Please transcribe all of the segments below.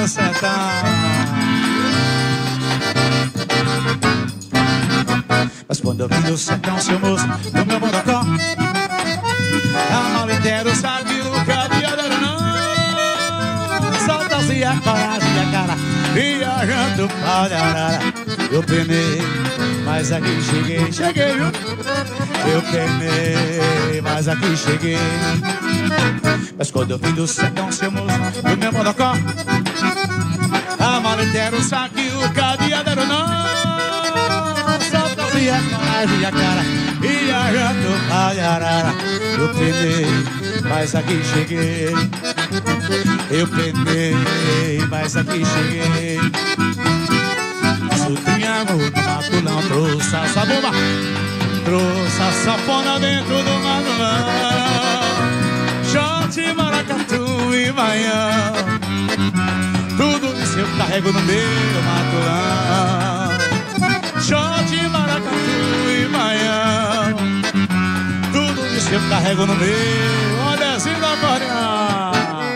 no sertão. Mas quando eu vim do sertão, seu moço, no meu morocó, a mala inteira sabe o cadeadeiro não. Solta-se a coragem e a cara, viajando para Arara. Eu penei, mas aqui cheguei, cheguei, viu? Eu penei, mas aqui cheguei. Mas quando eu vim do sertão, seu moço, no meu morocó, a mala inteira sabe o cadeadeiro não. Solta-se a coragem e a cara, viajando para Arara. Eu penei, mas aqui cheguei. Eu penei, mas aqui cheguei. Sudinha no matulão, trouxe a sabuma, trouxe a safona dentro do matulão. Shot, maracatu e baião, tudo isso eu carrego no meu matulão. Shot, maracatu e baião, tudo isso eu carrego no meu. Olha assim da Coreia.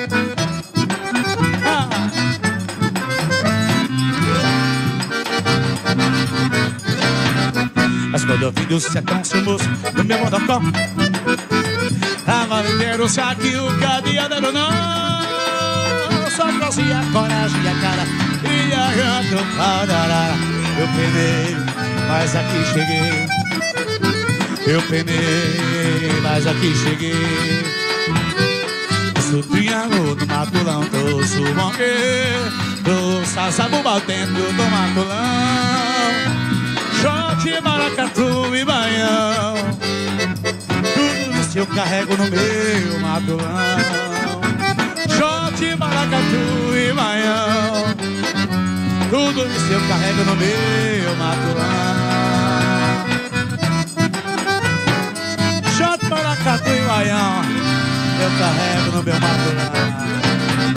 Mas quando eu vim do sertão, seu moço, no meu morocó, a mala inteira o saquinho, o cadeadeiro não. Só trazia a coragem e a cara, viajando para Arara. Eu penei, mas aqui cheguei. Eu penei, mas aqui cheguei. Sudinha no matulão, trouxe o bonquê, trouxe a zabumba dentro do matulão. Shot, maracatu e baião, tudo isso eu carrego no meu matulão. Shot, maracatu e baião, tudo isso eu carrego no meu matulão. Shot, maracatu e baião, eu carrego no meu matulão.